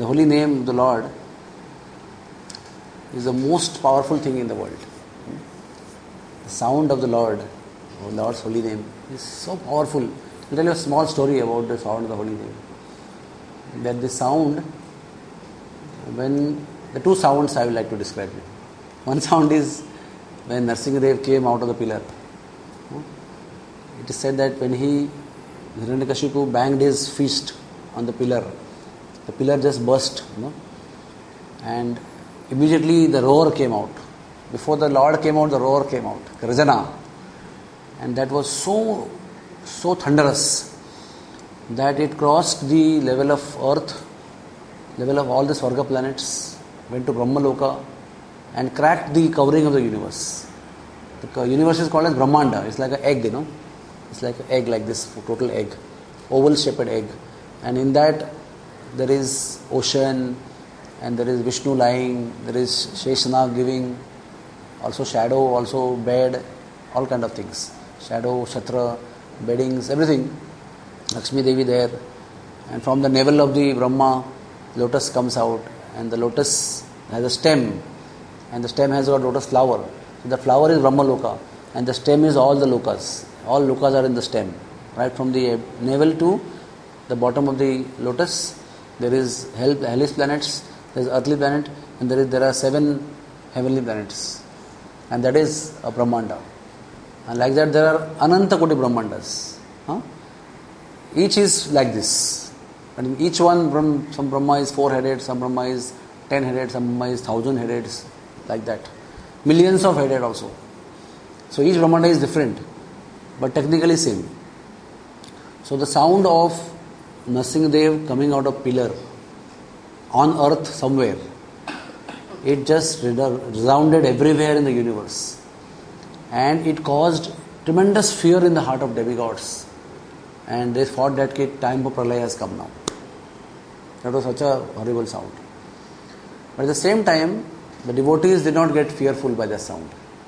The holy name of the Lord is the most powerful thing in the world. The sound of the Lord, or Lord's holy name, is so powerful. I'll tell you a small story about the sound of the holy name. That the sound, when the two sounds I would like to describe it. One sound is when Narsingadev came out of the pillar. It is said that when Hiranyakashipu banged his fist on the pillar just burst, and immediately the roar came out. Before the Lord came out, the roar came out, Rajana. And that was so thunderous that it crossed the level of earth, level of all the Swarga planets, went to Brahmaloka and cracked the covering of the universe. The universe is called as Brahmanda. It's like an egg, It's like an egg, like this, total egg, oval shaped egg. And in that there is ocean, and there is Vishnu lying, there is Sheshanag giving, also shadow, also bed, all kind of things. Shadow, Shatra, beddings, everything. Lakshmi Devi there. And from the navel of the Brahma, lotus comes out, and the lotus has a stem, and the stem has got lotus flower. So the flower is Brahmaloka, and the stem is all the lokas. All lokas are in the stem. Right from the navel to the bottom of the lotus, there is hellish planets, there is earthly planet, and there are 7 heavenly planets. And that is a Brahmanda. And like that there are Ananta Koti Brahmandas. Each is like this. And each one, some Brahma is 4-headed, some Brahma is 10-headed, some Brahma is 1,000-headed, like that. Millions of headed also. So each Brahmanda is different, but technically same. So the sound of Narsingadev coming out of pillar on earth somewhere, it just resounded everywhere in the universe. And it caused tremendous fear in the heart of demigods. And they thought that time for Pralaya has come now. That was such a horrible sound. But at the same time, the devotees did not get fearful by that sound.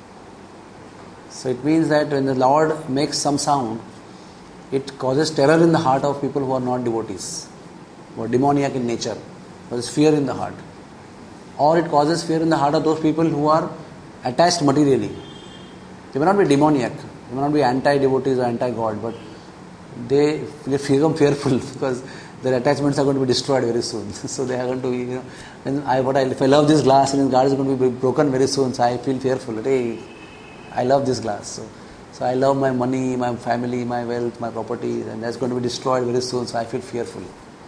So it means that when the Lord makes some sound, it causes terror in the heart of people who are not devotees, who are demoniac in nature. Causes fear in the heart. Or it causes fear in the heart of those people who are attached materially. They may not be demoniac, they may not be anti-devotees or anti-God, but they become fearful because their attachments are going to be destroyed very soon. So they are going to be, if I love this glass and this glass is going to be broken very soon, so I feel fearful. Hey, I love this glass. So I love my money, my family, my wealth, my property, and that's going to be destroyed very soon, so I feel fearful.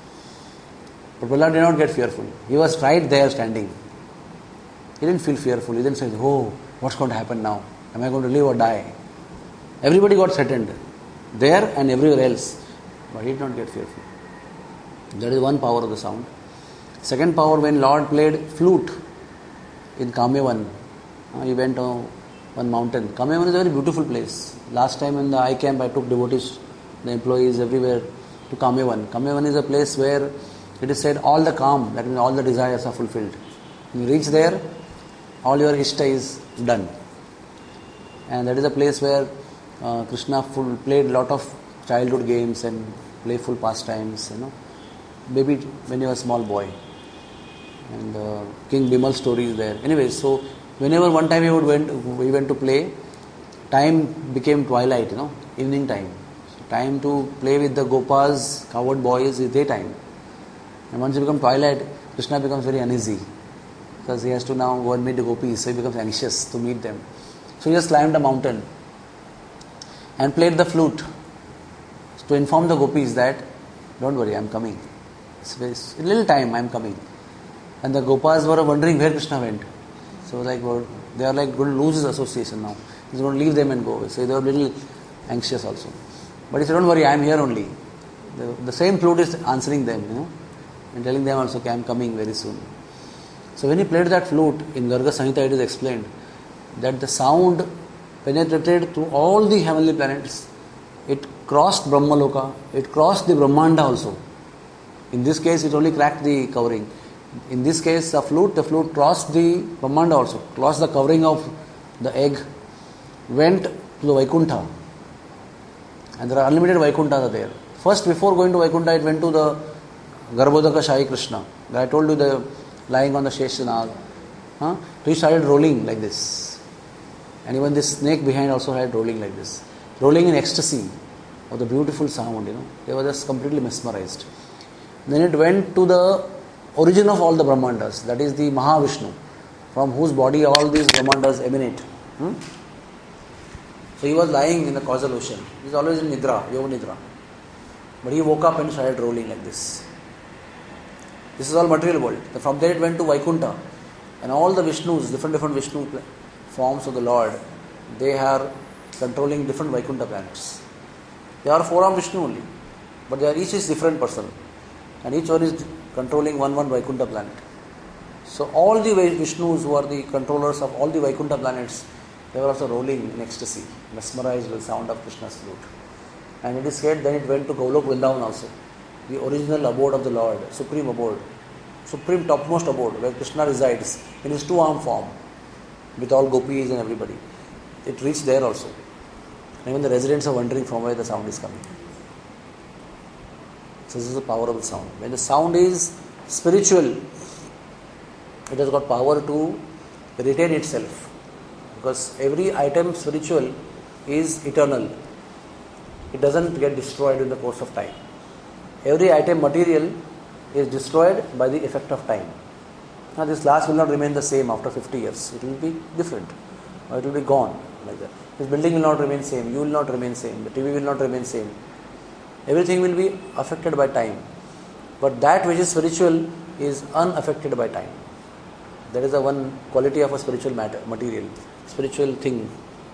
But Prahlad did not get fearful. He was right there standing. He didn't feel fearful. He didn't say, oh, what's going to happen now? Am I going to live or die? Everybody got threatened, there and everywhere else. But he did not get fearful. That is one power of the sound. Second power, when Lord played flute in Kamyavan, he went on one mountain. Kamyavan is a very beautiful place. Last time in the I camp, I took devotees, the employees everywhere to Kamyavan. Kamyavan is a place where it is said all the calm, that means all the desires are fulfilled. When you reach there, all your ishta is done. And that is a place where Krishna played a lot of childhood games and playful pastimes, maybe when he was a small boy. And King Bimal story is there. Anyway, so whenever one time we went to play, time became twilight, evening time. So time to play with the Gopas, coward boys is daytime. And once it becomes twilight, Krishna becomes very uneasy because he has to now go and meet the gopis, so he becomes anxious to meet them. So he just climbed a mountain and played the flute to inform the gopis that, don't worry, I am coming. It's a little time, I am coming. And the gopas were wondering where Krishna went. So they are going to lose his association now. He's going to leave them and go. So they were a little anxious also. But he said, don't worry, I am here only. The same flute is answering them, and telling them also, okay, I am coming very soon. So when he played that flute, in Garga Samhita it is explained that the sound penetrated through all the heavenly planets. It crossed Brahmaloka, it crossed the Brahmanda also. In this case, it only cracked the covering. In this case, the flute crossed the Brahmanda also, crossed the covering of the egg, went to the Vaikuntha. And there are unlimited Vaikunthas there. First, before going to Vaikuntha, it went to the Garbhodaka Shahi Krishna. I told you the lying on the Sheshanag. He started rolling like this. And even this snake behind also had rolling like this. Rolling in ecstasy of the beautiful sound, They were just completely mesmerized. Then it went to the origin of all the Brahmandas, that is the Mahavishnu, from whose body all these Brahmandas emanate. So he was lying in the causal ocean. He is always in Nidra, Yoga Nidra. But he woke up and started rolling like this. This is all material world. From there it went to Vaikuntha. And all the Vishnus, different Vishnu forms of the Lord, they are controlling different Vaikuntha planets. They are four of Vishnu only. But they are each is different person. And each one is controlling one Vaikuntha planet. So all the Vishnus who are the controllers of all the Vaikuntha planets, they were also rolling in ecstasy, mesmerized with the sound of Krishna's flute. And it is said then it went to Golok Vrindavan also, the original abode of the Lord, supreme abode, supreme topmost abode, where Krishna resides in his two-arm form, with all gopis and everybody. It reached there also. And even the residents are wondering from where the sound is coming. So this is the power of the sound. When the sound is spiritual, it has got power to retain itself. Because every item spiritual is eternal. It doesn't get destroyed in the course of time. Every item material is destroyed by the effect of time. Now this glass will not remain the same after 50 years. It will be different. Or it will be gone like that. This building will not remain same. You will not remain same. The TV will not remain same. Everything will be affected by time. But that which is spiritual is unaffected by time. That is the one quality of a spiritual material, spiritual thing.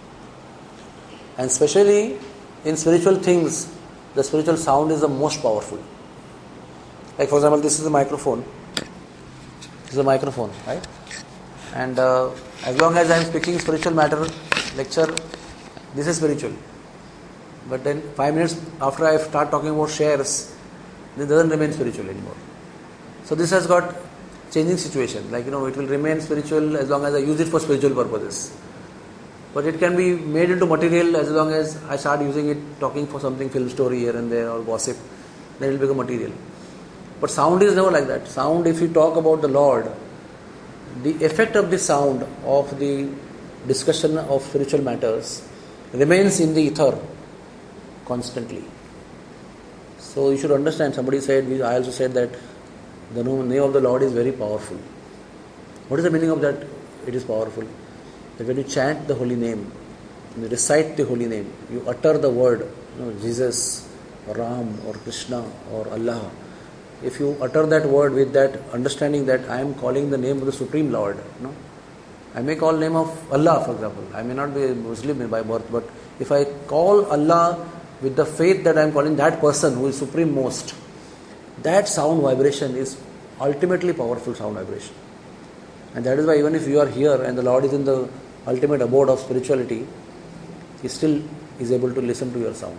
And especially in spiritual things, the spiritual sound is the most powerful. Like for example, this is a microphone. This is a microphone, right? And as long as I am speaking spiritual matter, lecture, this is spiritual. But then 5 minutes after I start talking about shares, this doesn't remain spiritual anymore. So this has got changing situation. Like, it will remain spiritual as long as I use it for spiritual purposes. But it can be made into material as long as I start using it, talking for something, film story here and there or gossip, then it will become material. But sound is never like that. Sound, if you talk about the Lord, the effect of the sound of the discussion of spiritual matters remains in the ether constantly. So you should understand, somebody said, I also said that the name of the Lord is very powerful. What is the meaning of that? It is powerful. That when you chant the holy name, you recite the holy name, you utter the word, Jesus, or Ram, or Krishna, or Allah. If you utter that word with that understanding that I am calling the name of the Supreme Lord, I may call name of Allah, for example. I may not be a Muslim by birth, but if I call Allah with the faith that I am calling that person who is supreme most, that sound vibration is ultimately powerful sound vibration. And that is why even if you are here and the Lord is in the ultimate abode of spirituality, He still is able to listen to your sound.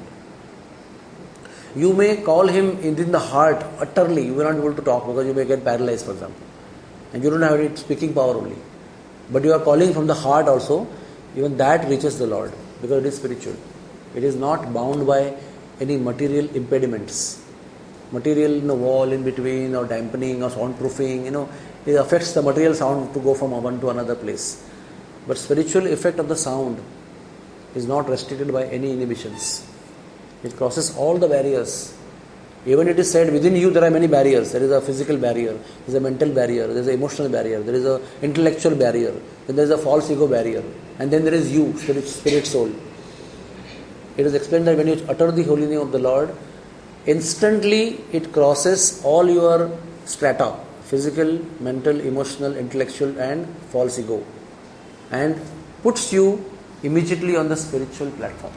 You may call Him in the heart utterly, you will not be able to talk because you may get paralyzed, for example. And you don't have any speaking power only. But you are calling from the heart also, even that reaches the Lord because it is spiritual. It is not bound by any material impediments. Material in the wall in between or dampening or soundproofing, it affects the material sound to go from one to another place. But spiritual effect of the sound is not restricted by any inhibitions. It crosses all the barriers. Even it is said within you there are many barriers. There is a physical barrier, there is a mental barrier, there is an emotional barrier, there is an intellectual barrier, then there is a false ego barrier, and then there is you, spirit soul. It is explained that when you utter the holy name of the Lord, instantly it crosses all your strata, physical, mental, emotional, intellectual and false ego, and puts you immediately on the spiritual platform.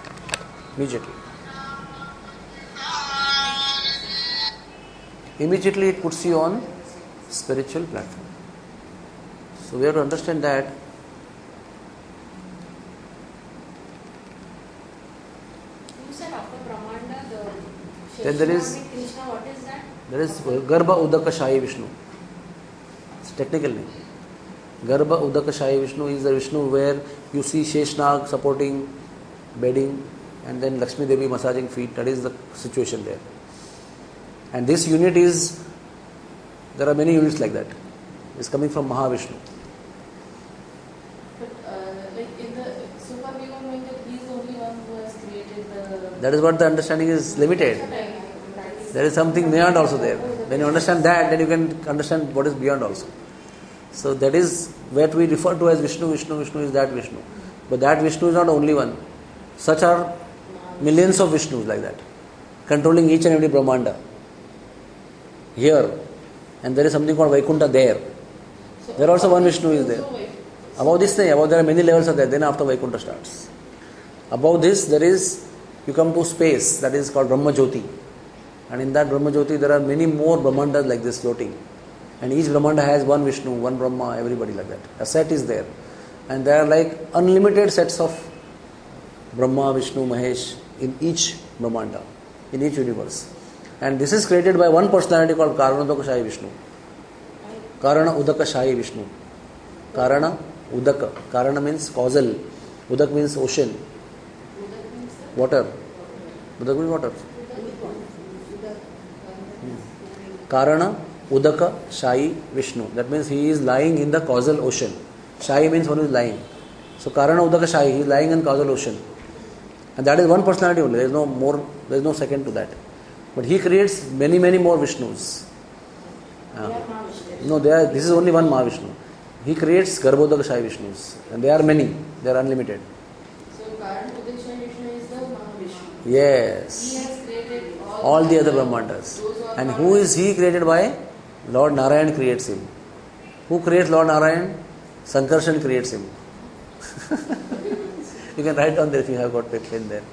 Immediately it puts you on spiritual platform. So we have to understand that then there is Krishna, what is that? There is Garbha Udaka Shahi Vishnu. It's a technical name. Garbha Udaka Shahi Vishnu is the Vishnu where you see Sheshnag supporting bedding and then Lakshmi Devi massaging feet. That is the situation there. And this unit is There are many units like that. It's coming from Mahavishnu. But so far we were knowing that he is the only one who has created the... That is what the understanding is limited. There is something beyond also there. When you understand that, then you can understand what is beyond also. So that is what we refer to as Vishnu. Vishnu is that Vishnu. But that Vishnu is not the only one. Such are millions of Vishnus like that, controlling each and every Brahmanda. Here. And there is something called Vaikuntha there. So There also one Vishnu is there. Above this, there are many levels of that. Then after Vaikuntha starts. Above this, you come to space, that is called Brahma Jyoti. And in that Brahma Jyoti, there are many more Brahmandas like this floating. And each Brahmanda has one Vishnu, one Brahma, everybody like that. A set is there. And there are like unlimited sets of Brahma, Vishnu, Mahesh in each Brahmanda, in each universe. And this is created by one personality called Karana Udaka Shahi Vishnu. Karana Udaka Shahi Vishnu. Karana Udaka. Karana means causal. Udak means ocean. Water. Udak means water. Karana Udaka Shahi Vishnu. That means he is lying in the causal ocean. Shahi means one who is lying. So Karana Udaka Shahi, he is lying in causal ocean. And that is one personality only. There is no more, there is no second to that. But he creates many, many more Vishnus. No, this is only one Mahavishnu. He creates Garbhodaka Shahi Vishnus. And they are many. They are unlimited. So Karana Udaka Shahi Vishnu is the Mahavishnu. Yes. He has created all the other Brahmandas. And who is he created by? Lord Narayan creates him. Who creates Lord Narayan? Sankarshan creates him. You can write down there if you have got pen there.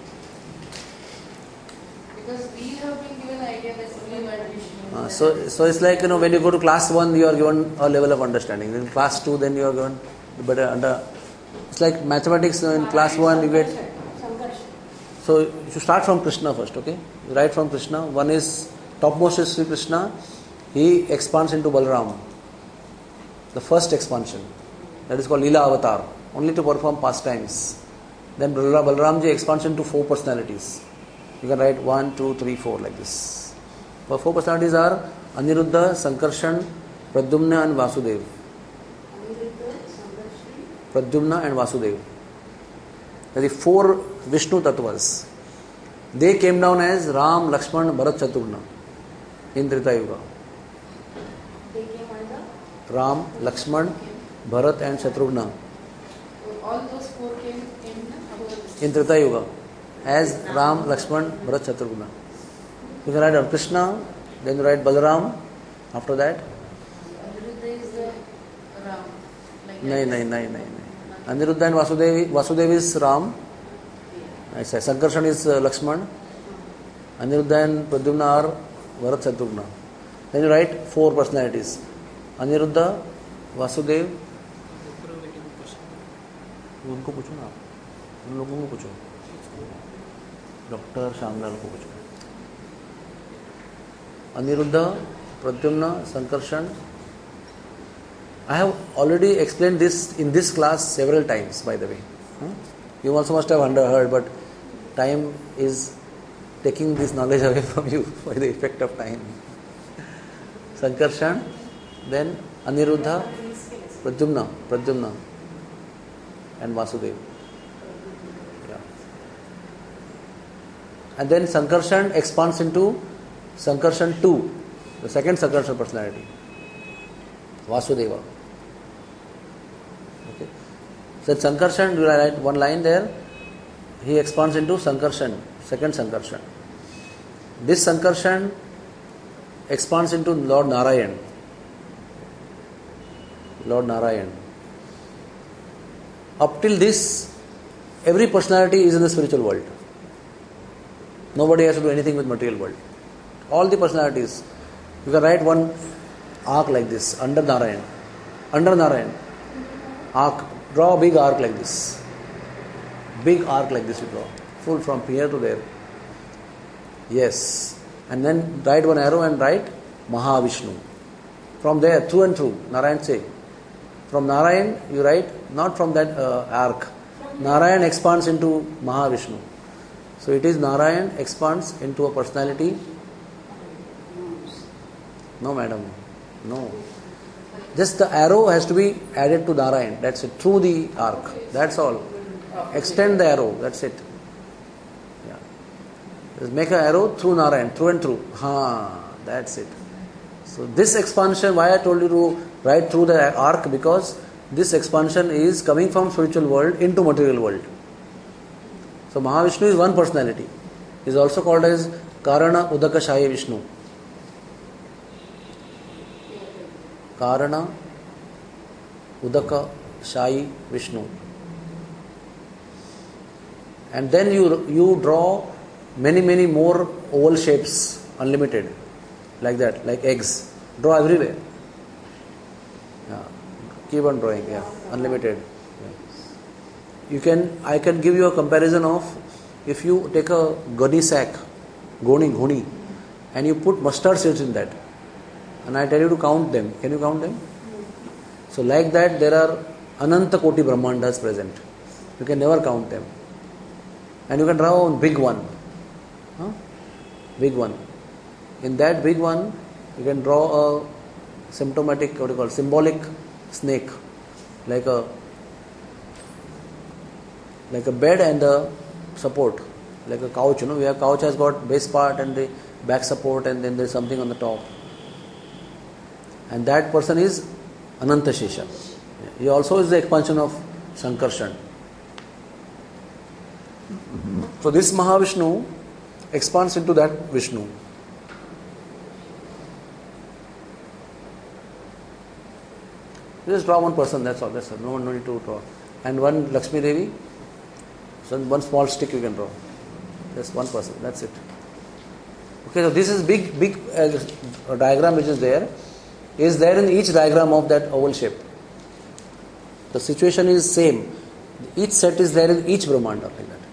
Because we have been given idea that only one Vishnu. So it's like, when you go to class 1, you are given a level of understanding. In class 2, then you are given better under. It's like mathematics. In class 1, you get. So you should start from Krishna first, okay? You write from Krishna. One is topmost is Sri Krishna. He expands into Balaram. The first expansion. That is called Leela Avatar. Only to perform pastimes. Then Balaramji expands into 4 personalities. You can write 1, 2, 3, 4 like this. The 4 personalities are Aniruddha, Sankarshan, Pradyumna and Vasudev. Pradyumna and Vasudev. That is 4 Vishnu Tattvas. They came down as Ram, Lakshman, Bharat, Shatrughna in Treta Yuga. They came under? Ram, Lakshman, Bharat and Shatrughna. All those 4 came in Treta Yuga as Ram, Lakshman, Bharat, Shatrughna. You can write down Krishna, then you write Balaram after that. Aniruddha is the Ram. No. Aniruddha and Vasudev is Ram. I say Sankarshan is Lakshman. Aniruddha and Pradyumna are Bharat, Shatrughna. Then you write 4 personalities. Aniruddha, Vasudev. उनको पूछो ना, उन लोगों को पूछो, doctor Shyamlal को पूछो. Aniruddha, Pradyumna, Sankarshan. I have already explained this in this class several times, by the way. You also must have heard, but time is taking this knowledge away from you by the effect of time. Sankarshan, then Aniruddha, Pradyumna and Vasudev. Yeah. And then Sankarshan expands into Sankarshan 2, the second Sankarshan personality, Vasudeva. Okay. So Sankarshan, you write one line there, he expands into Sankarshan, second Sankarshan. This Sankarshan expands into Lord Narayan. Up till this, every personality is in the spiritual world. Nobody has to do anything with material world. All the personalities, you can write one arc like this, under Narayan, arc, draw a big arc like this. Big arc like this you draw, full from here to there. Yes. And then write one arrow and write Mahavishnu. From there, through and through, Narayan say. From Narayan, you write, not from that arc. Narayan expands into Mahavishnu. So it is Narayan expands into a personality. No, madam. No. Just the arrow has to be added to Narayan. That's it. Through the arc. That's all. Extend the arrow. That's it. Yeah. Just make an arrow through Narayan. Through and through. That's it. So this expansion, why I told you to write through the arc, because this expansion is coming from spiritual world into material world. So Mahavishnu is one personality. He is also called as Karana Udaka Shayi Vishnu. Karana Udaka Shayi Vishnu. And then you draw many more oval shapes, unlimited, like that, like eggs. Draw everywhere. Yeah. Keep on drawing, yeah, unlimited. Yeah. I can give you a comparison of, if you take a goni sack, goni, and you put mustard seeds in that, and I tell you to count them. Can you count them? So like that, there are Ananta Koti Brahmandas present. You can never count them. And you can draw one big one. Big one. In that big one, you can draw a symbolic snake, like a bed and a support, like a couch. Where couch has got base part and the back support, and then there is something on the top. And that person is Ananta Shesha. He also is the expansion of Sankarshan. So this Mahavishnu expands into that Vishnu. Just draw one person, that's all. That's all. No need to draw. And one Lakshmi Devi, so one small stick you can draw. Just one person, that's it. Okay, so this is big diagram which is there in each diagram of that oval shape. The situation is same. Each set is there in each Brahmanda, like that.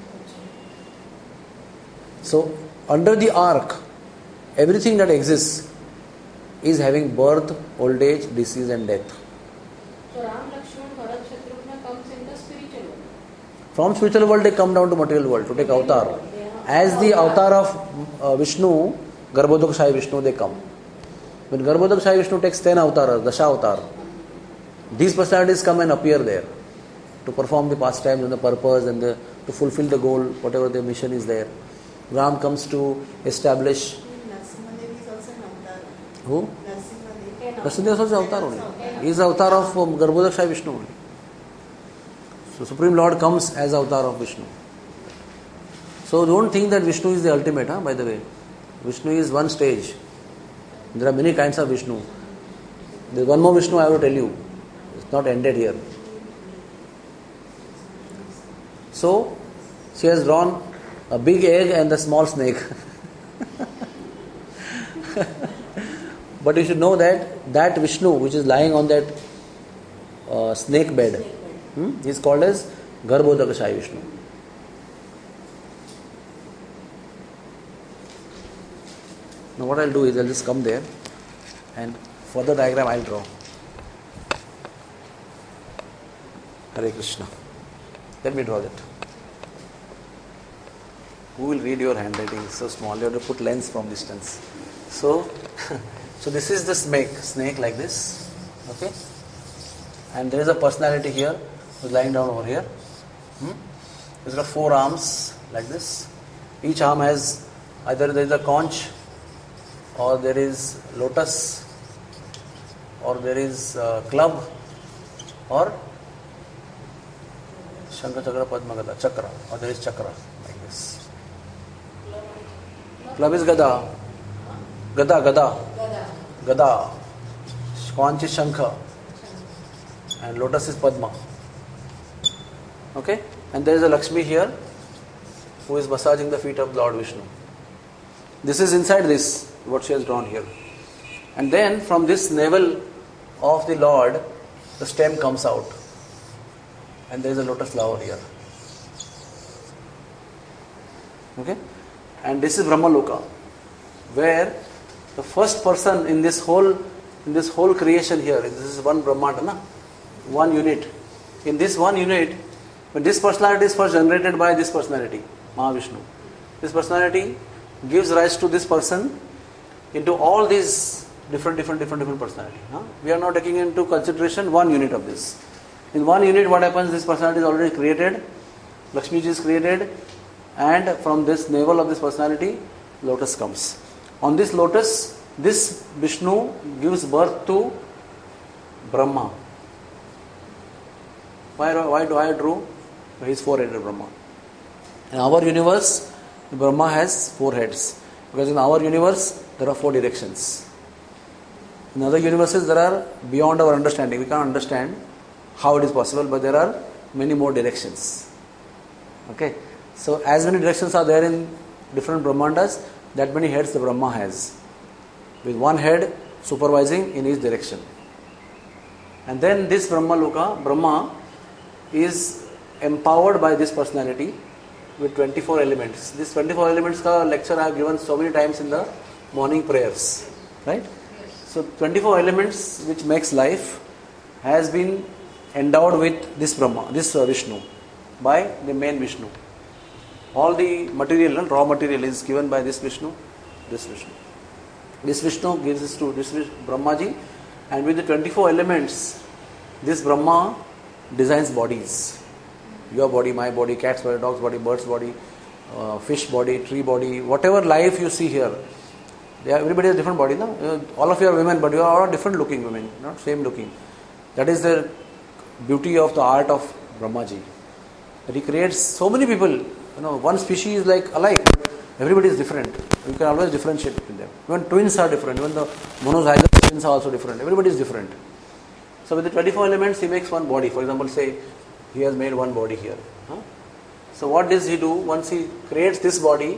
So under the arc, everything that exists is having birth, old age, disease and death. So Ram, Lakshman, Bharat, Shatrugna comes in the spiritual world. From spiritual world they come down to material world to take avatar. As the avatar of Vishnu, Garbhodakashayi Vishnu, they come. When Garbhodakashayi Vishnu takes 10 avatars, Dasha avatar, these personalities come and appear there to perform the pastimes and the purpose and to fulfill the goal, whatever the mission is there. Ram comes to establish. Narasimhadev is also an avatar. Who? Narasimhadev is also avatar only. He is the avatar of Garbhodakashayi Vishnu only. So Supreme Lord comes as avatar of Vishnu. So don't think that Vishnu is the ultimate, by the way. Vishnu is one stage. There are many kinds of Vishnu. There is one more Vishnu I will tell you. It's not ended here. So she has drawn a big egg and a small snake. But you should know that Vishnu which is lying on that snake bed is called as Garbhodakashayi Vishnu. Now what I'll do is I'll just come there and further diagram I'll draw. Hare Krishna. Let me draw that. Who will read your handwriting? It's so small. You have to put lens from distance. So this is the snake like this. Okay? And there is a personality here who's lying down over here. He's got 4 arms like this. Each arm has either there is a conch, or there is lotus, or there is club, or Shankha Chakra Padma Gada, Chakra, or there is Chakra like this. Club is Gada. Gada. Conch is Shankha. And lotus is Padma. Okay? And there is a Lakshmi here who is massaging the feet of Lord Vishnu. This is inside this, what she has drawn here. And then from this navel of the Lord, the stem comes out. And there is a lotus flower here. Okay? And this is Brahmaloka, where the first person in this whole creation here, this is one Brahmanda, one unit. In this one unit, when this personality is first generated by this personality, Mahavishnu, this personality gives rise to this person into all these different personality. We are not taking into consideration one unit of this. In one unit, what happens? This personality is already created. Lakshmi ji is created, and from this navel of this personality, lotus comes. On this lotus, this Vishnu gives birth to Brahma. Why do I draw? He is four-headed Brahma. In our universe, Brahma has four heads. Because in our universe, there are four directions. In other universes, there are beyond our understanding. We can't understand how it is possible, but there are many more directions. Okay? So, as many directions are there in different Brahmandas, that many heads the Brahma has. With one head supervising in each direction. And then this Brahma is empowered by this personality with 24 elements. This 24 elements ka lecture I have given so many times in the morning prayers. Right? So 24 elements which makes life has been endowed with this Brahma, this Vishnu, by the main Vishnu. All the material, raw material is given by this Vishnu, this Vishnu. This Vishnu gives this to this Brahmaji, and with the 24 elements, this Brahma designs bodies. Your body, my body, cat's body, dog's body, bird's body, fish body, tree body, whatever life you see here. Everybody has different body, no? All of you are women, but you are all different looking women, not same looking. That is the beauty of the art of Brahmaji. That he creates so many people. One species is like alike, but everybody is different. You can always differentiate between them. Even twins are different. Even the monozygote twins are also different. Everybody is different. So with the 24 elements, he makes one body. For example, say he has made one body here. So what does he do? Once he creates this body,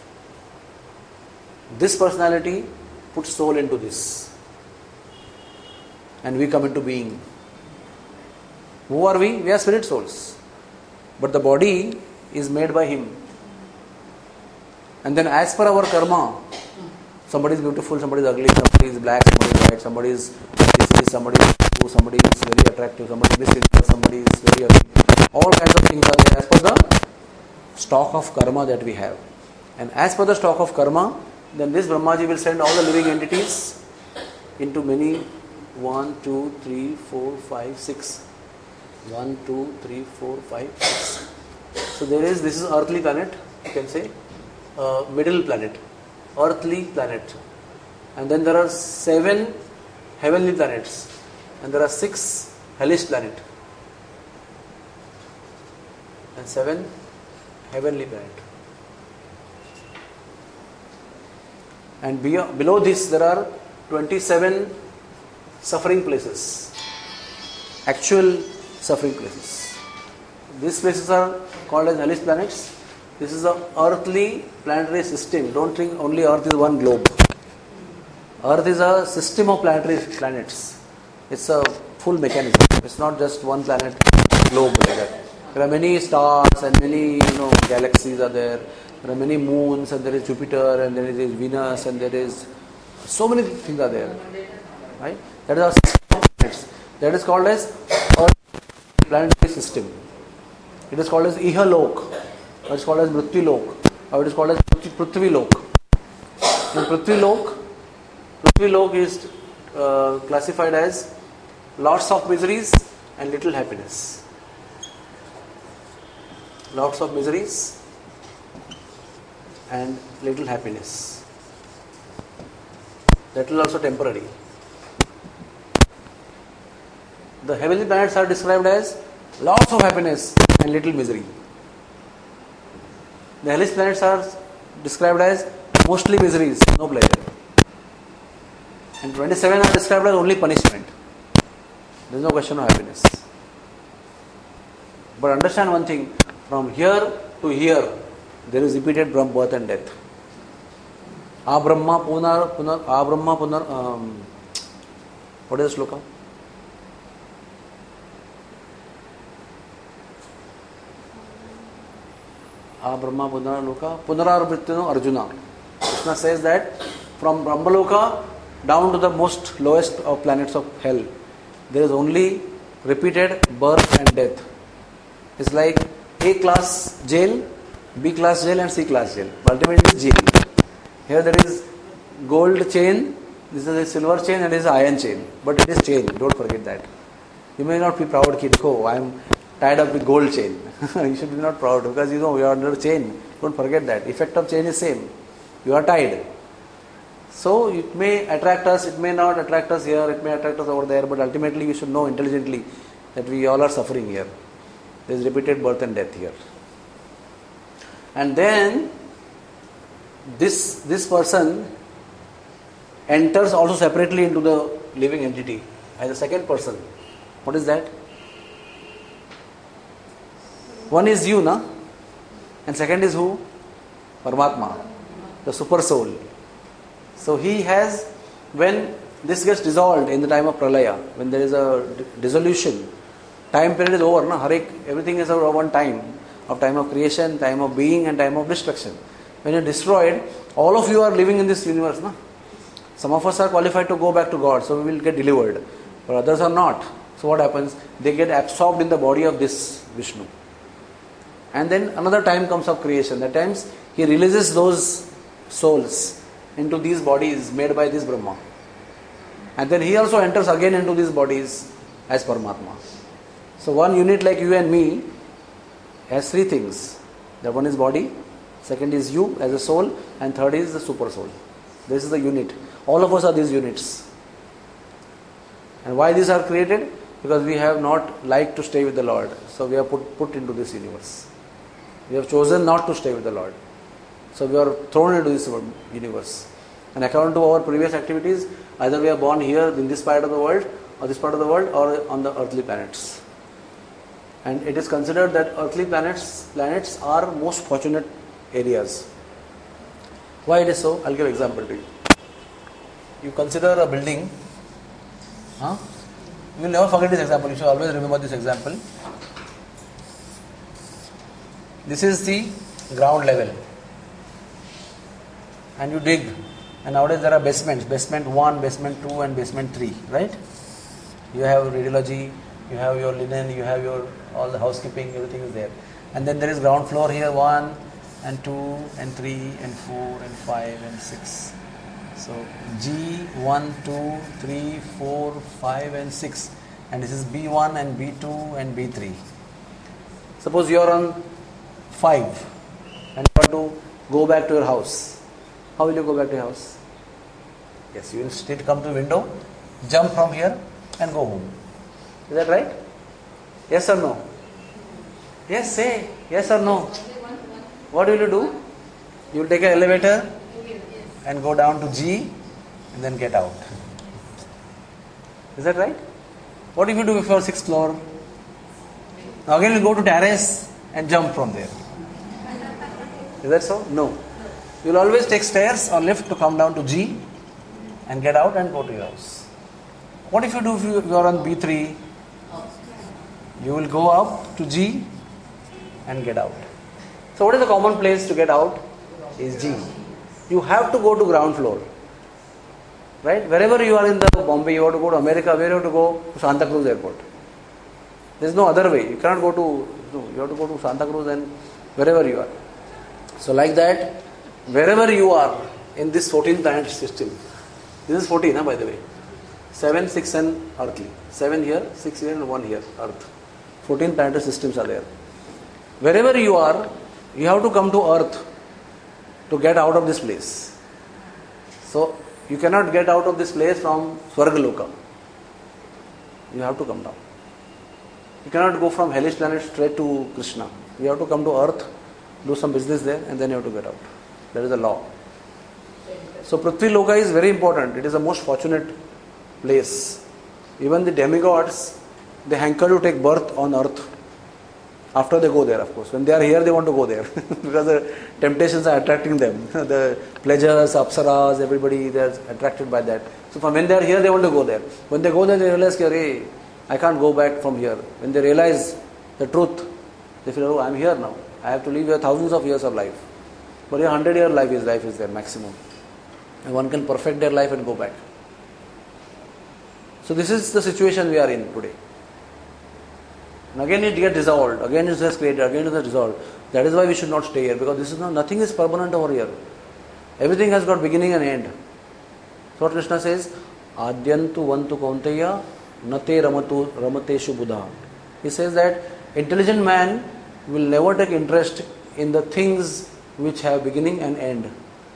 this personality puts soul into this. And we come into being. Who are we? We are spirit souls. But the body is made by him. And then as per our karma, somebody is beautiful, somebody is ugly, somebody is black, somebody is white, somebody is diseased, somebody is poor, somebody is very attractive, somebody is miserable, somebody is very ugly. All kinds of things are there as per the stock of karma that we have. And as per the stock of karma, then this Brahmaji will send all the living entities into many 1, 2, 3, 4, 5, 6. 1, 2, 3, 4, 5, 6. So this is earthly planet, you can say, middle planet, earthly planet. And then there are 7 heavenly planets, and there are 6 hellish planet, and 7 heavenly planet. And below this there are 27 suffering places, actual suffering places. These places are called as hellish planets. This is the earthly planetary system. Don't think only Earth is one globe. Earth is a system of planetary planets. It's a full mechanism. It's not just one planet, globe like that. There are many stars and many galaxies are there. There are many moons, and there is Jupiter, and there is Venus, and there is so many things are there. Right? That is our system of planets. That is called as Earth planetary system. It is called as Ihalok, or it is called as Mrityulok, or it is called as Prithvilok. In Prithvilok is classified as lots of miseries and little happiness. Lots of miseries and little happiness. That is also temporary. The heavenly planets are described as lots of happiness and little misery. The hellish planets are described as mostly miseries, no pleasure. And 27 are described as only punishment. There is no question of happiness. But understand one thing, from here to here, there is repeated birth and death. Abrahma punar, what is the shloka? Brahma Punaraloka, Punararvrityano Arjuna. Krishna says that from Brahmaloka down to the most lowest of planets of hell, there is only repeated birth and death. It's like A class jail, B class jail and C class jail. Ultimately it's jail. Here there is gold chain This is a silver chain and this is an iron chain. But it is chain. Don't forget that. You may not be proud, kid. Oh, I am tied up with gold chain. You should be not proud because you are under chain. Don't forget that. Effect of chain is same. You are tied. So it may attract us, it may not attract us here, it may attract us over there, but ultimately we should know intelligently that we all are suffering here. There is repeated birth and death here. And then this person enters also separately into the living entity as a second person. What is that? One is you, na? And second is who? Paramatma, the super soul. So he has, when this gets dissolved in the time of pralaya, when there is a dissolution, time period is over, na? Everything is over one time of creation, time of being and time of destruction. When you are destroyed, all of you are living in this universe, na? Some of us are qualified to go back to God, so we will get delivered, but others are not. So what happens? They get absorbed in the body of this Vishnu. And then another time comes of creation. At times he releases those souls into these bodies made by this Brahma. And then he also enters again into these bodies as Paramatma. So one unit like you and me has three things. The one is body, second is you as a soul, and third is the super soul. This is the unit. All of us are these units. And why these are created? Because we have not liked to stay with the Lord. So we are put into this universe. We have chosen not to stay with the Lord. So we are thrown into this universe. And according to our previous activities, either we are born here in this part of the world, or this part of the world, or on the earthly planets. And it is considered that earthly planets are most fortunate areas. Why it is so? I'll give an example to you. You consider a building. You will never forget this example. You should always remember this example. This is the ground level. And you dig. And nowadays there are basements. Basement 1, basement 2 and basement 3. Right? You have radiology, you have your linen, you have your all the housekeeping, everything is there. And then there is ground floor here 1 and 2 and 3 and 4 and 5 and 6. So G1, 2, 3, 4, 5 and 6. And this is B1 and B2 and B3. Suppose you are on 5 and you want to go back to your house. How will you go back to your house? Yes, you will still come to the window, jump from here and go home. Is that right? Yes or no? Yes, say yes or no. What will you do? You will take an elevator and go down to G and then get out. Is that right? What if you do before 6th floor? Now again you go to terrace and jump from there. Is that so? No. You will always take stairs or lift to come down to G and get out and go to your house. What if you do if you are on B3? You will go up to G and get out. So what is the common place to get out? Is G. You have to go to ground floor. Right? Wherever you are in the Bombay, you have to go to America, where you have to go? To Santa Cruz Airport. There is no other way. You cannot go to, you have to go to Santa Cruz and wherever you are. So like that, wherever you are in this 14 planet system, this is 14 by the way, 7, 6 and earthly. 7 here, 6 here and 1 here, earth. 14 planetary systems are there. Wherever you are, you have to come to earth to get out of this place. So, you cannot get out of this place from Swargaloka. You have to come down. You cannot go from hellish planet straight to Krishna. You have to come to earth, do some business there and then you have to get out. That is the law. So, Prithvi Loka is very important. It is the most fortunate place. Even the demigods, they hanker to take birth on earth after they go there, of course. When they are here, they want to go there because the temptations are attracting them. The pleasures, apsaras, everybody, they are attracted by that. So from when they are here, they want to go there. When they go there, they realize, hey, I can't go back from here. When they realize the truth, they feel, oh, I am here now. I have to live here thousands of years of life. But a 100-year life is there maximum. And one can perfect their life and go back. So this is the situation we are in today. And again it gets dissolved, again it gets created, again it gets dissolved. That is why we should not stay here, because this is not, nothing is permanent over here. Everything has got beginning and end. So what Krishna says, Adyantu vantu kaunteya nate ramateshu buddha. He says that intelligent man will never take interest in the things which have beginning and end.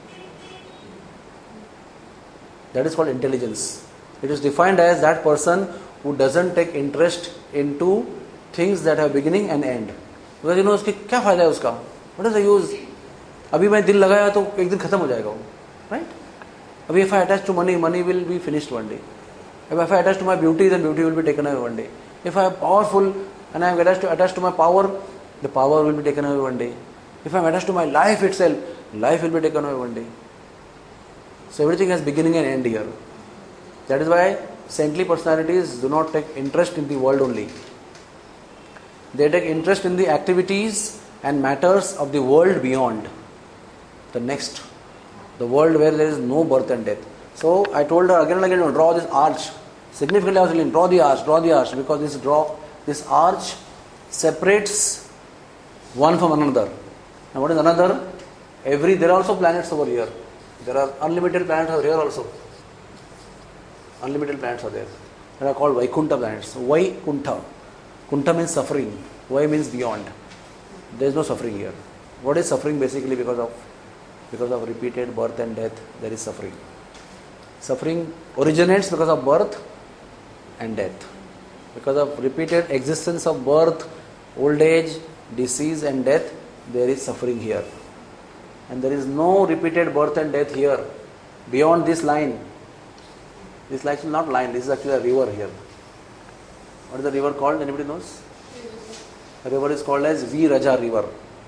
That is called intelligence. It is defined as that person who doesn't take interest into things that have beginning and end. Because उसकी क्या फायदा है उसका? What is the use? अभी मैं दिल लगाया तो एक दिन खत्म हो जाएगा वो, right? अभी if I attach to money, money will be finished one day. If I attach to my beauty, then beauty will be taken away one day. If I am powerful and I am attached to my power, the power will be taken away one day. If I am attached to my life itself, life will be taken away one day. So everything has beginning and end here. That is why saintly personalities do not take interest in the world only. They take interest in the activities and matters of the world beyond. The next. The world where there is no birth and death. So I told her again and again, draw this arch. Significantly I was telling, draw the arch, because this arch separates one from another. Now what is another? There are also planets over here. There are unlimited planets over here also. Unlimited planets are there. They are called Vaikunta planets. Vaikunta. Kunta means suffering. Vai means beyond. There is no suffering here. What is suffering? Basically because of repeated birth and death, there is suffering. Suffering originates because of birth and death. Because of repeated existence of birth, old age, disease and death, there is suffering here. And there is no repeated birth and death here. Beyond this line. This is actually not line, this is actually a river here. What is the river called? Anybody knows? The river is called as Viraja river.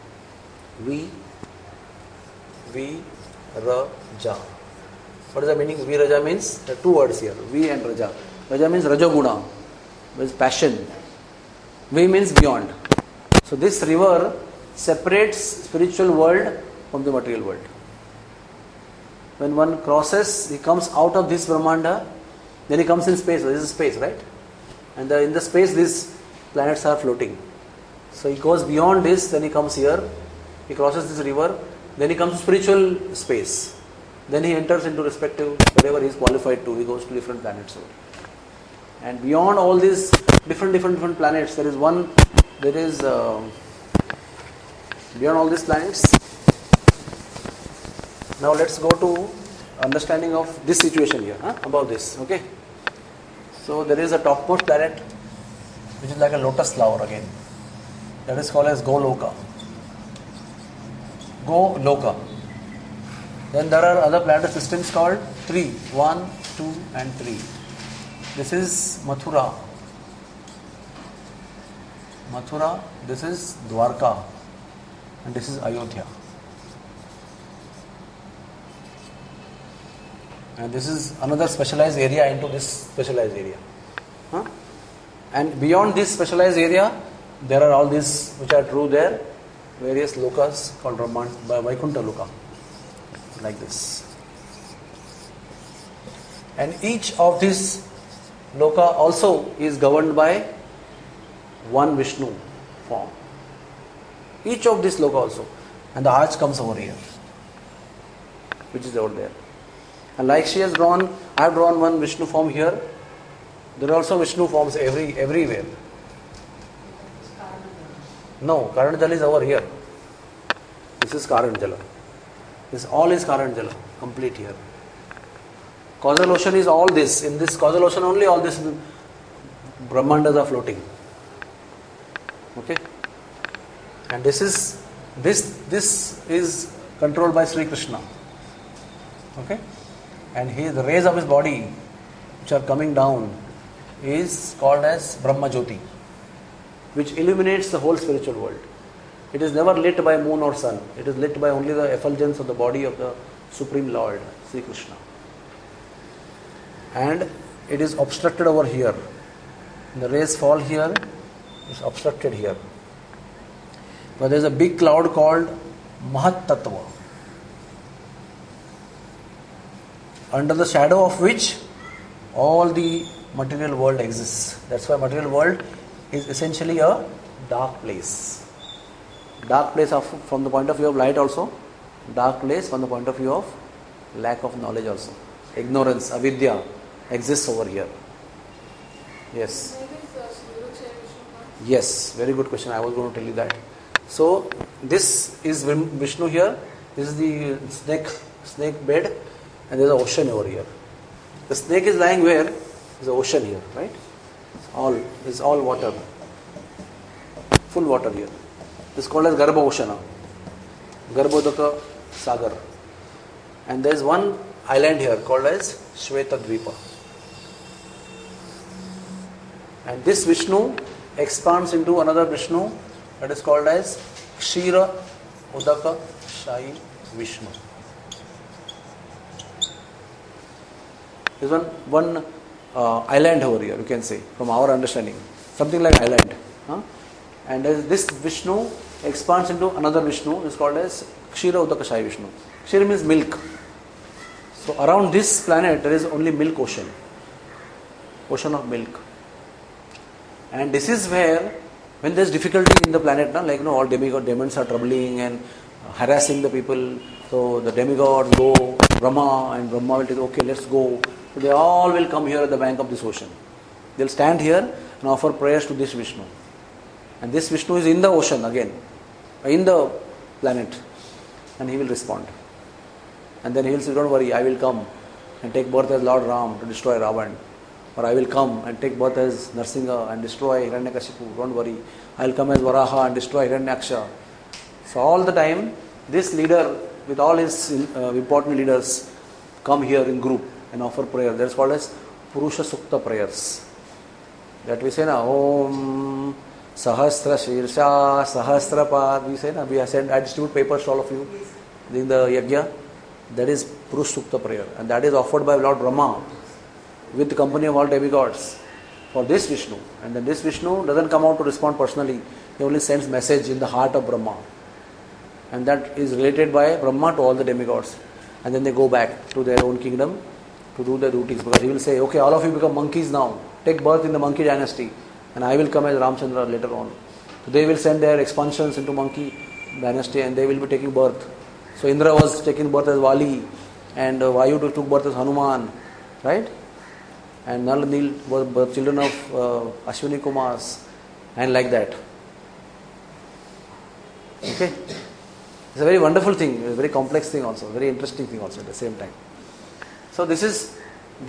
Viraja. What is the meaning? Viraja means, there are two words here, V and Raja. Raja means Rajoguna, means passion. V means beyond. So this river separates spiritual world from the material world. When one crosses, he comes out of this Brahmanda, then he comes in space. This is space, right? And in the space, these planets are floating. So he goes beyond this, then he comes here, he crosses this river, then he comes to spiritual space. Then he enters into respective, whatever he is qualified to, he goes to different planets. And beyond all these different planets, beyond all these planets. Now let's go to understanding of this situation here, about this, okay? So there is a topmost planet, which is like a lotus flower again. That is called as Goloka. Goloka. Then there are other planet systems called 3, 1, 2 and 3. This is Mathura. This is Dwarka. And this is Ayodhya. And this is another specialized area into this specialized area. And beyond this specialized area, there are all these which are true there, various lokas called Vaikunta Loka. Like this. And each of these loka also is governed by one Vishnu form. Each of this loka also. And the arch comes over here, which is over there. And like she has drawn, I have drawn one Vishnu form here. There are also Vishnu forms everywhere. No, Karanjala is over here. This is Karanjala. This all is Karanjala, complete here. Causal ocean is all this. In this causal ocean only all this Brahmandas are floating. Okay? And this is controlled by Sri Krishna. Okay? And the rays of his body which are coming down is called as Brahma Jyoti, which illuminates the whole spiritual world. It is never lit by moon or sun. It is lit by only the effulgence of the body of the Supreme Lord, Sri Krishna. And it is obstructed over here. The rays fall here, it's obstructed here. But there is a big cloud called Mahat Tattva, under the shadow of which all the material world exists. That's why material world is essentially a dark place. Dark place from the point of view of light also. Dark place from the point of view of lack of knowledge also. ignorance, avidya exists over here. Yes. Yes, very good question. I was going to tell you that. So this is Vishnu here. This is the snake bed, and there is an ocean over here. The snake is lying where? There is an ocean here, right? It's all water, full water here. This is called as Garbha Oceana, Garbhodaka Sagar. And there is one island here called as Shweta Dvipa. And this Vishnu expands into another Vishnu that is called as Kshira Udaka Shayi Vishnu. There is one island over here, you can say, from our understanding. Something like island. And this Vishnu expands into another Vishnu, is called as Kshira Udaka Shayi Vishnu. Kshira means milk. So around this planet there is only milk ocean. Ocean of milk. And this is where, when there is difficulty in the planet, all demons are troubling and harassing the people. So the demigods go, Brahma, and Brahma will say, okay, let's go. So they all will come here at the bank of this ocean. They'll stand here and offer prayers to this Vishnu. And this Vishnu is in the ocean again, in the planet. And he will respond. And then he will say, don't worry, I will come and take birth as Lord Ram to destroy Ravan. Or I will come and take birth as Narsingha and destroy Hiranyakashipu. Don't worry. I will come as Varaha and destroy Hiranyaksha. So all the time, this leader with all his important leaders come here in group and offer prayer. That is called as Purusha Sukta prayers. That we say, Om Sahasra Shirsha Sahasrapad. We say, we have said, I distribute papers to all of you in the Yajna. That is Purusha Sukta prayer. And that is offered by Lord Brahma with the company of all demigods for this Vishnu. And then this Vishnu doesn't come out to respond personally. He only sends message in the heart of Brahma. And that is related by Brahma to all the demigods. And then they go back to their own kingdom to do their duties. Because he will say, okay, all of you become monkeys now. Take birth in the monkey dynasty. And I will come as Ramchandra later on. So they will send their expansions into monkey dynasty and they will be taking birth. So Indra was taking birth as Vali. And Vayu took birth as Hanuman. Right? And Nal and Nil were children of Ashwini Kumars, and like that. Okay? It's a very wonderful thing, a very complex thing also, very interesting thing also at the same time. So this is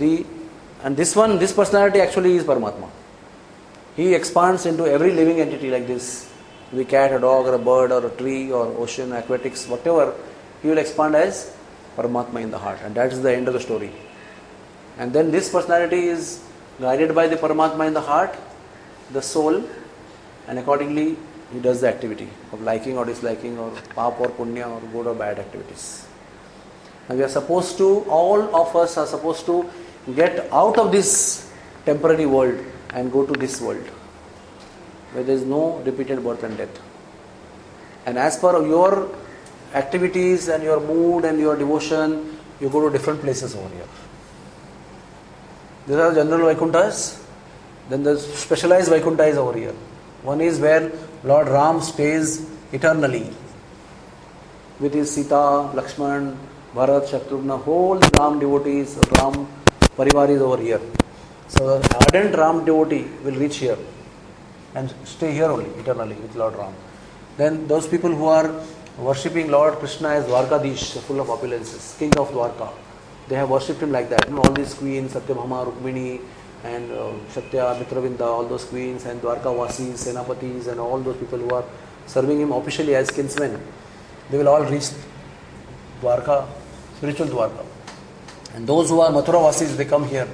this personality actually is Paramatma. He expands into every living entity like this. Be cat, a dog, or a bird, or a tree, or ocean, aquatics, whatever. He will expand as Paramatma in the heart, and that is the end of the story. And then this personality is guided by the Paramatma in the heart, the soul, and accordingly he does the activity of liking or disliking, or pap or punya, or good or bad activities. And we are supposed to, all of us are supposed to get out of this temporary world and go to this world where there is no repeated birth and death. And as per your activities and your mood and your devotion, you go to different places over here. There are general Vaikunthas, then the specialized Vaikuntha is over here. One is where Lord Ram stays eternally with his Sita, Lakshman, Bharat, Shatrugna, whole Ram devotees, Ram Parivar is over here. So the ardent Ram devotee will reach here and stay here only eternally with Lord Ram. Then those people who are worshipping Lord Krishna as Dwarkadish, full of opulences, king of Dwarka, they have worshipped him like that. All these queens, Satyabhama, Rukmini, and Satya, Mitravinda, all those queens, and Dwarka Vasis, Senapatis, and all those people who are serving him officially as kinsmen, they will all reach Dwarka, spiritual Dwarka. And those who are Mathura Vasis, they come here.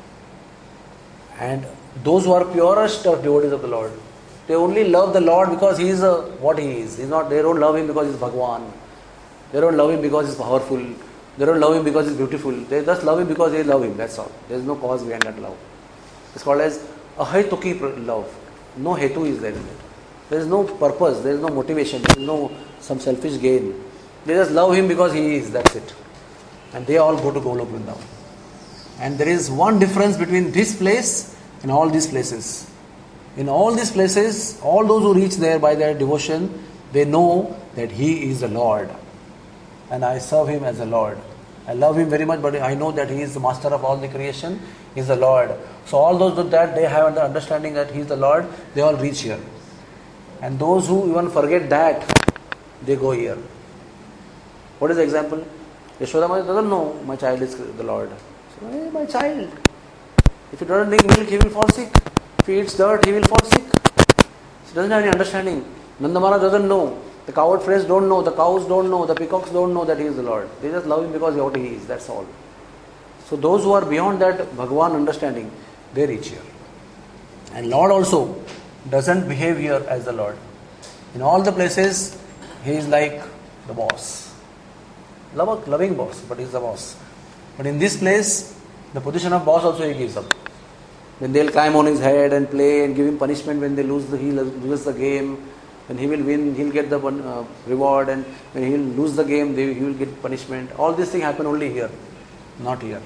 And those who are purest of devotees of the Lord, they only love the Lord because he is what he is. He's not. They don't love him because he's Bhagwan. They don't love him because he's powerful. They don't love him because he's beautiful. They just love him because they love him. That's all. There is no cause behind that love. It's called as a hetuki love. No hetu is there in it. There is no purpose. There is no motivation. There is no some selfish gain. They just love him because he is. That's it. And they all go to Golok Vrindavan. And there is one difference between this place and all these places. In all these places, all those who reach there by their devotion, they know that he is the Lord. And I serve him as the Lord. I love Him very much, but I know that He is the master of all the creation, He is the Lord. So all those that they have the understanding that He is the Lord, they all reach here. And those who even forget that, they go here. What is the example? Yashoda Mata doesn't know my child is the Lord. So, hey, my child. If he doesn't drink milk, he will fall sick. If he eats dirt, he will fall sick. He doesn't have any understanding. Nanda Maharaj doesn't know. The cowherd friends don't know. The cows don't know. The peacocks don't know that he is the Lord. They just love him because of what he is. That's all. So those who are beyond that Bhagwan understanding, they reach here. And Lord also doesn't behave here as the Lord. In all the places, he is like the boss. Loving boss, but he is the boss. But in this place, the position of boss also he gives up. When they'll climb on his head and play and give him punishment when they lose the game, when he will win, he'll get the reward, and when he will lose the game, he will get punishment. All these things happen only here, not here.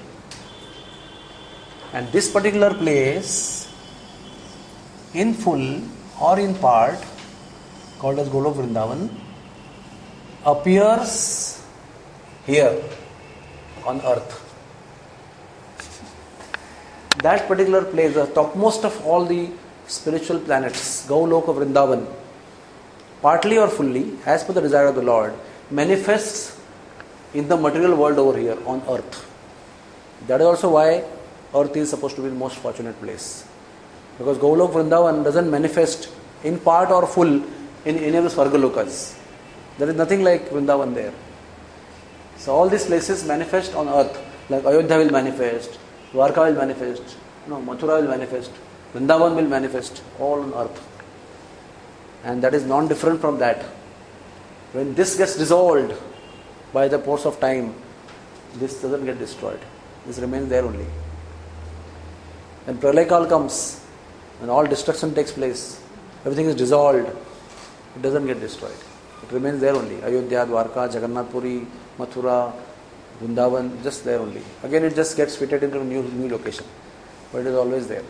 And this particular place, in full or in part, called as Golok Vrindavan, appears here on earth. That particular place, the topmost of all the spiritual planets, Golok of Vrindavan, partly or fully, as per the desire of the Lord, manifests in the material world over here on earth. That is also why earth is supposed to be the most fortunate place. Because Golok Vrindavan doesn't manifest in part or full in any of the Svargalokas. There is nothing like Vrindavan there. So all these places manifest on earth, like Ayodhya will manifest, Dwarka will manifest, Mathura will manifest, Vrindavan will manifest, all on earth. And that is non-different from that. When this gets dissolved by the course of time, this doesn't get destroyed. This remains there only. When Pralay Kal comes, when all destruction takes place, everything is dissolved, it doesn't get destroyed. It remains there only. Ayodhya, Dwarka, Jagannath Puri, Mathura, Vrindavan, just there only. Again it just gets fitted into a new location. But it is always there.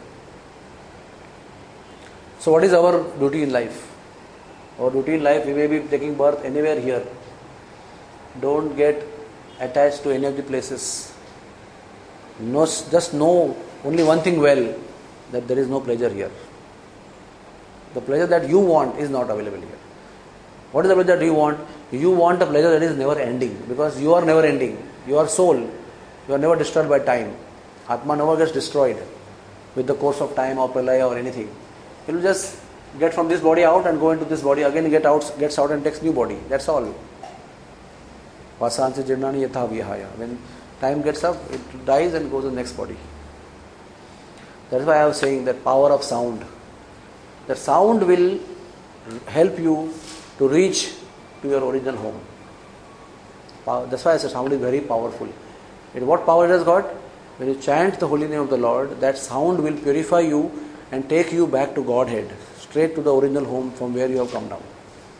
So what is our duty in life? Our duty in life, we may be taking birth anywhere here. Don't get attached to any of the places. Just know only one thing well, that there is no pleasure here. The pleasure that you want is not available here. What is the pleasure that you want? You want a pleasure that is never ending, because you are never ending. You are soul. You are never destroyed by time. Atma never gets destroyed with the course of time or pralaya or anything. It will just get from this body out and go into this body, again gets out and takes new body. That's all. Vasansi jirnani yatha vihaya. When time gets up, it dies and goes to the next body. That is why I was saying that power of sound. That sound will help you to reach to your original home. That's why I said sound is very powerful. What power it has got? When you chant the holy name of the Lord, that sound will purify you and take you back to Godhead, straight to the original home from where you have come down.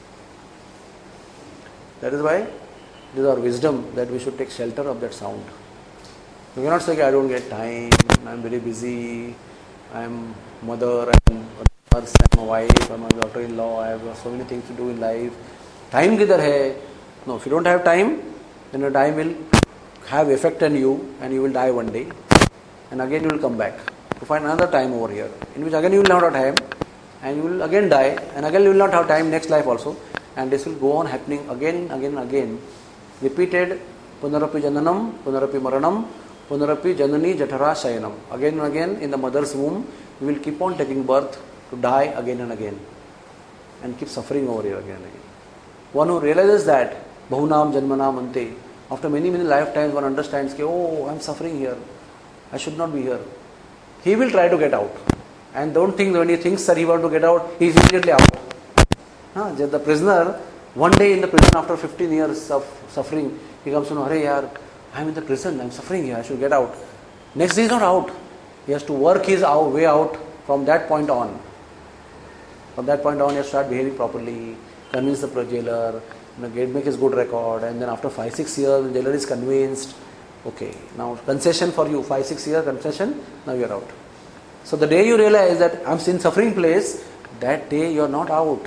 That is why it is our wisdom that we should take shelter of that sound. You cannot say, I don't get time, I am very busy, I am mother, I am a nurse, I am a wife, I am a daughter-in-law, I have so many things to do in life. Time kidhar hai? No, if you don't have time, then your time will have effect on you and you will die one day. And again you will come back to find another time over here, in which again you will not have time and you will again die, and again you will not have time next life also. And this will go on happening again, repeated. Punarapi jananam, punarapi maranam, punarapi janani jatara shayanam. Again and again in the mother's womb, you will keep on taking birth to die again and again and keep suffering over here again and again. One who realizes that, bahunam janmanam ante, after many lifetimes one understands, oh, I am suffering here, I should not be here. He will try to get out. And don't think when he thinks that he wants to get out, he is immediately out. The prisoner, one day in the prison after 15 years of suffering, he comes to know, Hare yaar, I am in the prison, I am suffering here, I should get out. Next day he is not out. He has to work his way out from that point on. From that point on, he has to start behaving properly, convince the jailer, make his good record, and then after 5-6 years, the jailer is convinced, okay, now concession for you, 5-6 years concession, now you are out. So the day you realize that I am in suffering place, that day you are not out.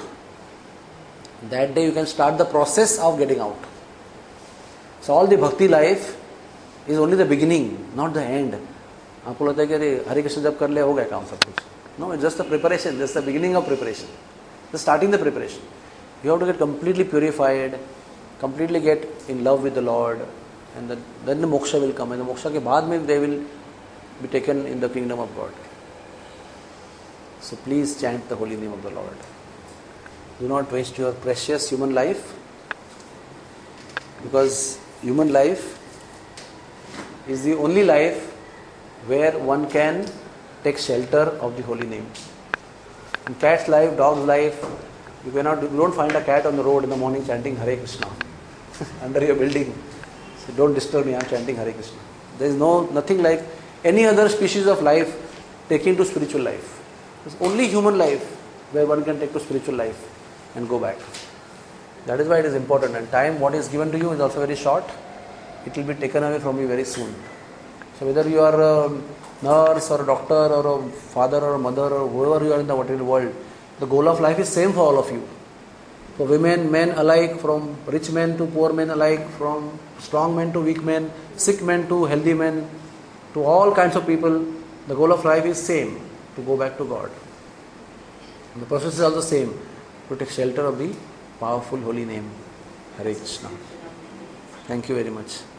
That day you can start the process of getting out. So all the bhakti life is only the beginning, not the end. आपको लगता है कि अरे हरे कृष्ण जब कर ले हो गया काम सब कुछ. No, it's just the preparation, just the beginning of preparation. Just starting the preparation. You have to get completely purified, completely get in love with the Lord, and then the moksha will come. And the moksha के बाद में they will be taken in the kingdom of God. So please chant the holy name of the Lord. Do not waste your precious human life, because human life is the only life where one can take shelter of the holy name. In cat's life, dog's life, you don't find a cat on the road in the morning chanting Hare Krishna under your building. So don't disturb me, I am chanting Hare Krishna. There is nothing like any other species of life taking to spiritual life. It's only human life where one can take to spiritual life and go back. That is why it is important. And time, what is given to you, is also very short. It will be taken away from you very soon. So whether you are a nurse or a doctor or a father or a mother or whoever you are in the material world, the goal of life is same for all of you. For women, men alike, from rich men to poor men alike, from strong men to weak men, sick men to healthy men, to all kinds of people, the goal of life is same, to go back to God. And the process is also same, to take shelter of the powerful holy name, Hare Krishna. Thank you very much.